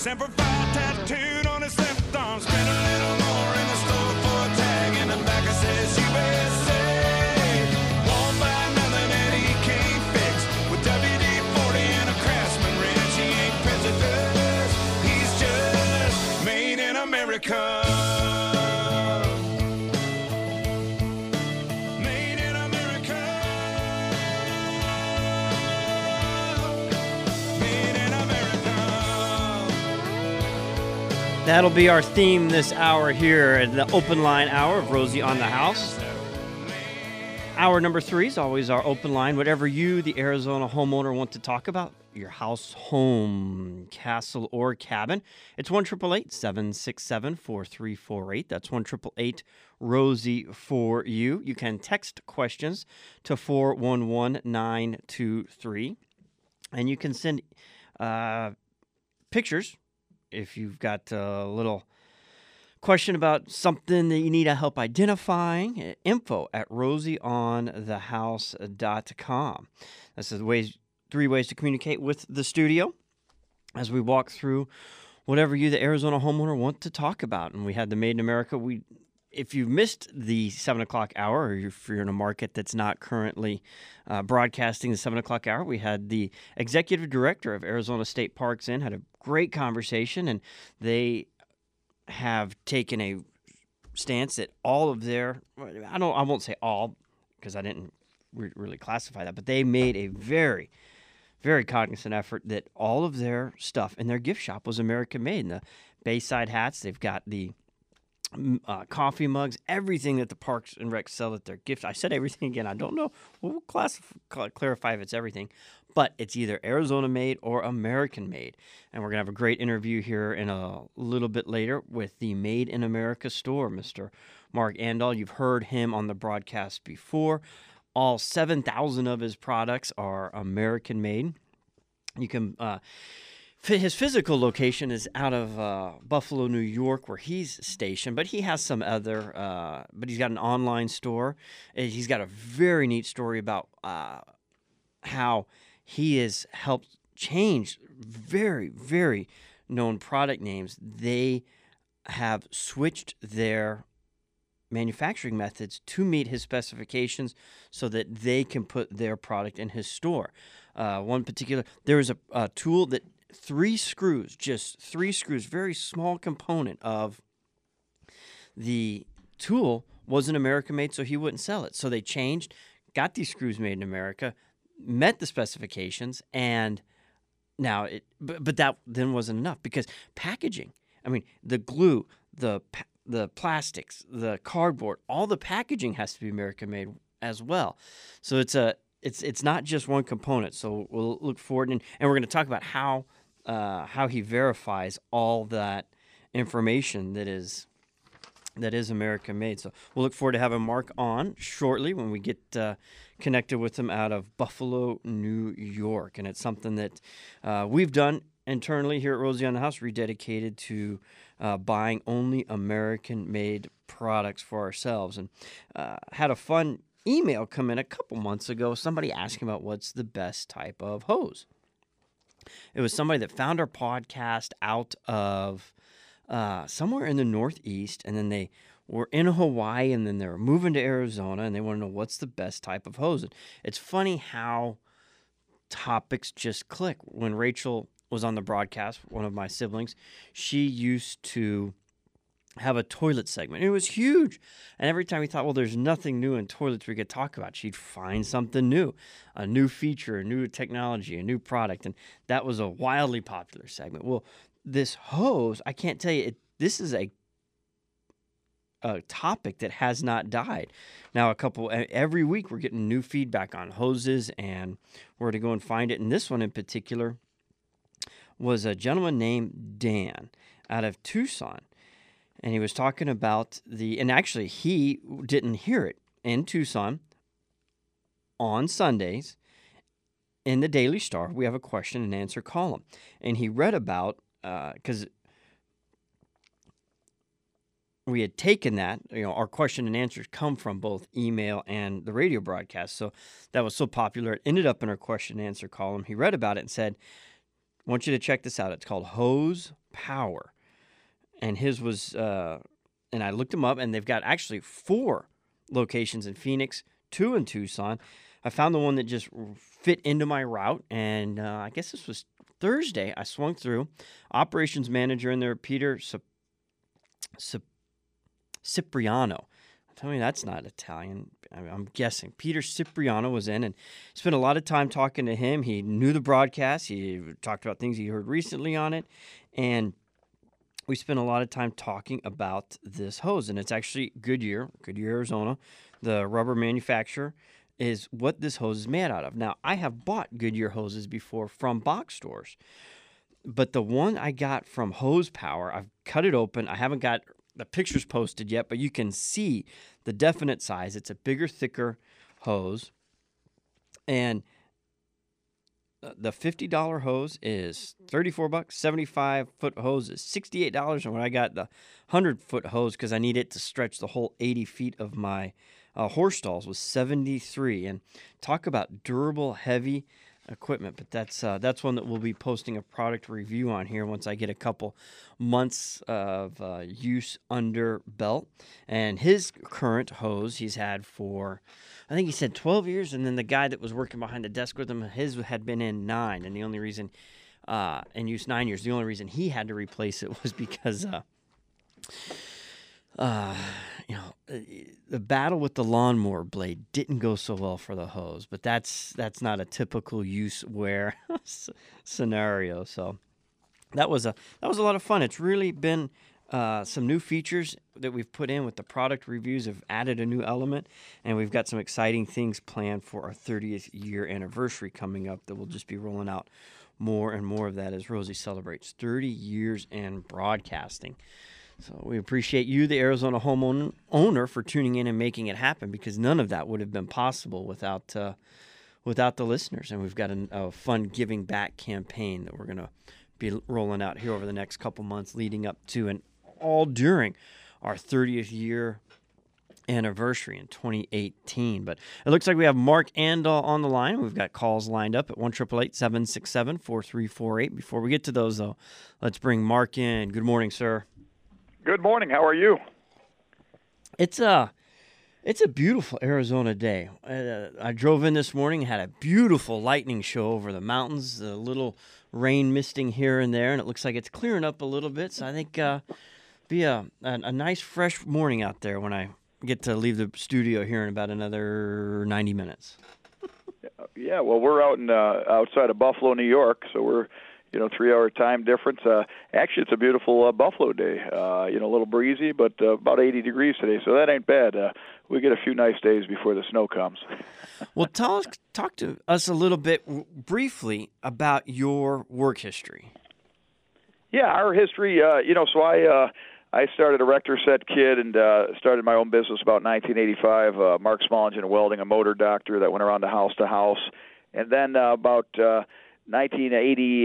Semper Fi tattooed on his left arm. Spent a little more in the store for a tag. And the back it says USA. Won't buy nothing that he can't fix. With WD-40 and a Craftsman wrench. He ain't prejudiced. He's just made in America. That'll be our theme this hour here at the Open Line Hour of Rosie on the House. Hour number 3 is always our open line. Whatever you, the Arizona homeowner, want to talk about, your house, home, castle, or cabin, it's 1-888-767-4348. That's 1-888-ROSIE for you. You can text questions to 411-923. And you can send pictures if you've got a little question about something that you need help identifying. info@rosieonthehouse.com. That's the 3 ways to communicate with the studio as we walk through whatever you, the Arizona homeowner, want to talk about. And we had the Made in America. If you've missed the 7 o'clock hour, or if you're in a market that's not currently broadcasting the 7 o'clock hour, we had the executive director of Arizona State Parks in, had a great conversation, and they have taken a stance that all of their, I won't say all, because I didn't really classify that, but they made a very, very cognizant effort that all of their stuff in their gift shop was American made. And the Bayside hats, they've got the coffee mugs, everything that the Parks and Rec sell at their gift. I said everything again. I don't know. We'll clarify if it's everything, but it's either Arizona made or American made. And we're going to have a great interview here in a little bit later with the Made in America store, Mr. Mark Andal. You've heard him on the broadcast before. All 7,000 of his products are American made. You can his physical location is out of Buffalo, New York, where he's stationed, but he has some other, but he's got an online store. He's got a very neat story about how he has helped change very, very known product names. They have switched their manufacturing methods to meet his specifications so that they can put their product in his store. One particular, there is a tool that 3 screws, very small component of the tool wasn't American made, so he wouldn't sell it. So they changed, got these screws made in America, met the specifications, and now but that then wasn't enough because packaging, I mean, the glue, the plastics, the cardboard, all the packaging has to be American made as well. So it's not just one component. So we'll look forward, and we're going to talk about how he verifies all that information that is American made. So we'll look forward to having Mark on shortly when we get connected with him out of Buffalo, New York. And it's something that we've done internally here at Rosie on the House, rededicated to buying only American-made products for ourselves. And had a fun email come in a couple months ago, somebody asking about what's the best type of hose. It was somebody that found our podcast out of somewhere in the Northeast, and then they were in Hawaii, and then they were moving to Arizona, and they want to know what's the best type of hose. And it's funny how topics just click. When Rachel was on the broadcast, one of my siblings, she used to have a toilet segment. It was huge. And every time we thought, well, there's nothing new in toilets we could talk about, she'd find something new, a new feature, a new technology, a new product. And that was a wildly popular segment. Well, this hose, I can't tell you, this is a topic that has not died. Now, every week we're getting new feedback on hoses and where to go and find it. And this one in particular was a gentleman named Dan out of Tucson. And he was talking about and actually he didn't hear it in Tucson on Sundays in the Daily Star. We have a question and answer column. And he read about, because we had taken that, our question and answers come from both email and the radio broadcast. So that was so popular, it ended up in our question and answer column. He read about it and said, I want you to check this out. It's called Hose Power, and his was, and I looked him up, and they've got actually 4 locations in Phoenix, 2 in Tucson. I found the one that just fit into my route, and I guess this was Thursday. I swung through. Operations manager in there, Peter Cipriano. Tell me that's not Italian. I'm guessing. Peter Cipriano was in and spent a lot of time talking to him. He knew the broadcast. He talked about things he heard recently on it, and we spent a lot of time talking about this hose. And it's actually Goodyear, Arizona, the rubber manufacturer, is what this hose is made out of. Now, I have bought Goodyear hoses before from box stores, but the one I got from Hose Power, I've cut it open. I haven't got the pictures posted yet, but you can see the definite size. It's a bigger, thicker hose, and the $50 hose is $34. 75-foot hose is $68, and when I got the 100-foot hose, because I need it to stretch the whole 80 feet of my horse stalls, was $73. And talk about durable, heavy equipment. But that's one that we'll be posting a product review on here once I get a couple months of use under belt. And his current hose he's had for, I think he said 12 years, and then the guy that was working behind the desk with him, his had been in 9, and the only reason, and used 9 years, the only reason he had to replace it was because, the battle with the lawnmower blade didn't go so well for the hose, but that's not a typical use wear scenario. So that was a lot of fun. It's really been some new features that we've put in with the product reviews. Have added a new element, and we've got some exciting things planned for our 30th year anniversary coming up that we'll just be rolling out more and more of that as Rosie celebrates 30 years in broadcasting. So we appreciate you, the Arizona homeowner, for tuning in and making it happen, because none of that would have been possible without the listeners. And we've got a fun giving back campaign that we're going to be rolling out here over the next couple months leading up to and all during our 30th year anniversary in 2018. But it looks like we have Mark Andal on the line. We've got calls lined up at 1-888-767-4348. Before we get to those, though, let's bring Mark in. Good morning, sir. Good morning. How are you? It's a beautiful Arizona day. I drove in this morning, had a beautiful lightning show over the mountains, a little rain misting here and there, and it looks like it's clearing up a little bit. So I think be a nice fresh morning out there when I get to leave the studio here in about another 90 minutes. Yeah, well, we're out outside of Buffalo, New York, so we're 3-hour time difference. Actually, it's a beautiful Buffalo day. A little breezy, but about 80 degrees today, so that ain't bad. We get a few nice days before the snow comes. Well, talk to us a little bit briefly about your work history. Yeah, our history. So I started a Rector Set kid and started my own business about 1985. Mark Small Engine Welding, a motor doctor that went around to house, and then about 1980,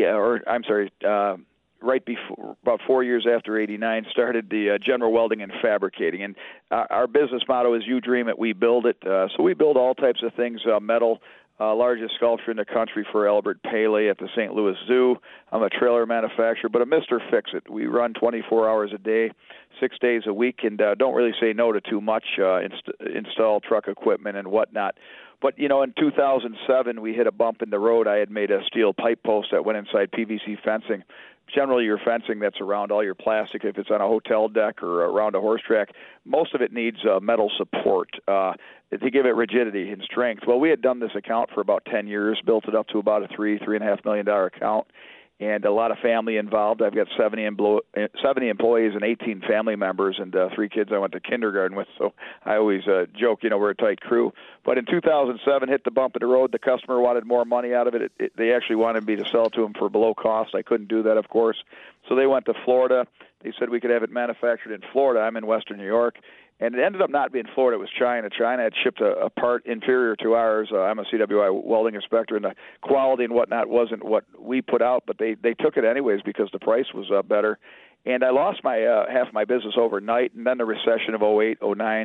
right before, about 4 years after 89, started the General Welding and Fabricating. And our business motto is "You dream it, we build it." So we build all types of things, metal. Largest sculpture in the country for Albert Paley at the St. Louis Zoo. I'm a trailer manufacturer, but a Mr. Fix-It. We run 24 hours a day, 6 days a week, and don't really say no to too much, install truck equipment and whatnot. But, in 2007, we hit a bump in the road. I had made a steel pipe post that went inside PVC fencing. Generally, your fencing that's around all your plastic, if it's on a hotel deck or around a horse track, most of it needs metal support to give it rigidity and strength. Well, we had done this account for about 10 years, built it up to about a $3.5 million account, and a lot of family involved. I've got 70 employees and 18 family members and 3 kids I went to kindergarten with, so I always joke, we're a tight crew. But in 2007, hit the bump in the road. The customer wanted more money out of it. They actually wanted me to sell to them for below cost. I couldn't do that, of course. So they went to Florida. They said we could have it manufactured in Florida. I'm in Western New York. And it ended up not being Florida. It was China. China had shipped a part inferior to ours. I'm a CWI welding inspector, and the quality and whatnot wasn't what we put out, but they took it anyways because the price was better. And I lost my half my business overnight, and then the recession of 08, 09.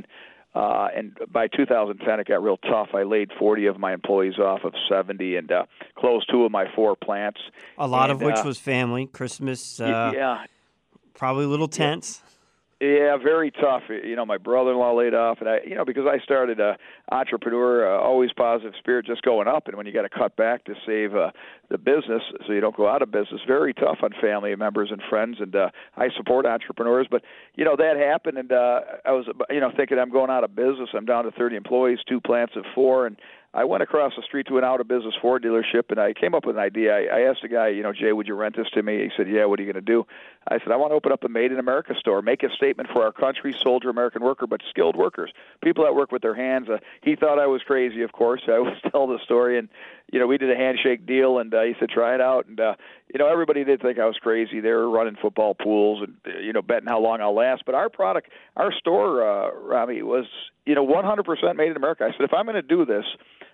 And by 2010, it got real tough. I laid 40 of my employees off of 70 and closed 2 of my 4 plants. A lot of which was family, Christmas, yeah, probably a little tense. Yeah, very tough. My brother-in-law laid off, and because I started entrepreneur, always positive spirit, just going up. And when you got to cut back to save the business, so you don't go out of business, very tough on family members and friends. And I support entrepreneurs, but that happened, and I was thinking I'm going out of business. I'm down to 30 employees, 2 plants of 4, and I went across the street to an out-of-business Ford dealership, and I came up with an idea. I asked the guy, Jay, would you rent this to me? He said, yeah, what are you going to do? I said, I want to open up a Made in America store, make a statement for our country, soldier, American worker, but skilled workers, people that work with their hands. He thought I was crazy, of course. I always tell the story, and, we did a handshake deal, and he said, try it out. And, everybody did think I was crazy. They were running football pools and, betting how long I'll last. But our product, our store, Robbie, was, 100% made in America. I said, if I'm going to do this,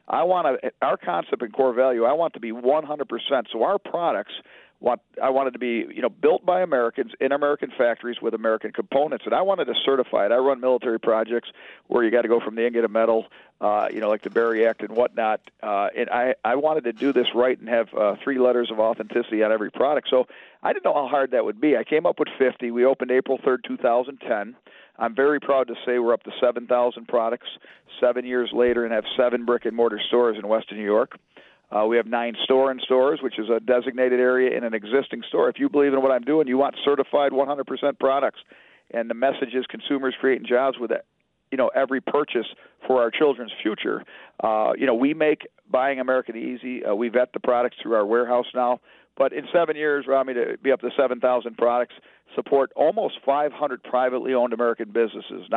our concept and core value, I want to be 100%. So our products, I wanted to be, built by Americans in American factories with American components, and I wanted to certify it. I run military projects where you got to go from the ingot of metal, like the Berry Act and whatnot, and I wanted to do this right and have 3 letters of authenticity on every product. So I didn't know how hard that would be. I came up with 50. We opened April 3rd, 2010. I'm very proud to say we're up to 7,000 products 7 years later and have 7 brick-and-mortar stores in Western New York. We have 9 store-in-stores, which is a designated area in an existing store. If you believe in what I'm doing, you want certified 100% products. And the message is consumers creating jobs with every purchase for our children's future. We make buying American easy. We vet the products through our warehouse now. But in 7 years, Rami, to be up to 7,000 products, support almost 500 privately owned American businesses.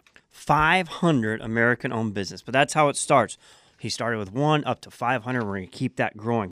500 American-owned business, but that's how it starts. He started with 1 up to 500. We're going to keep that growing.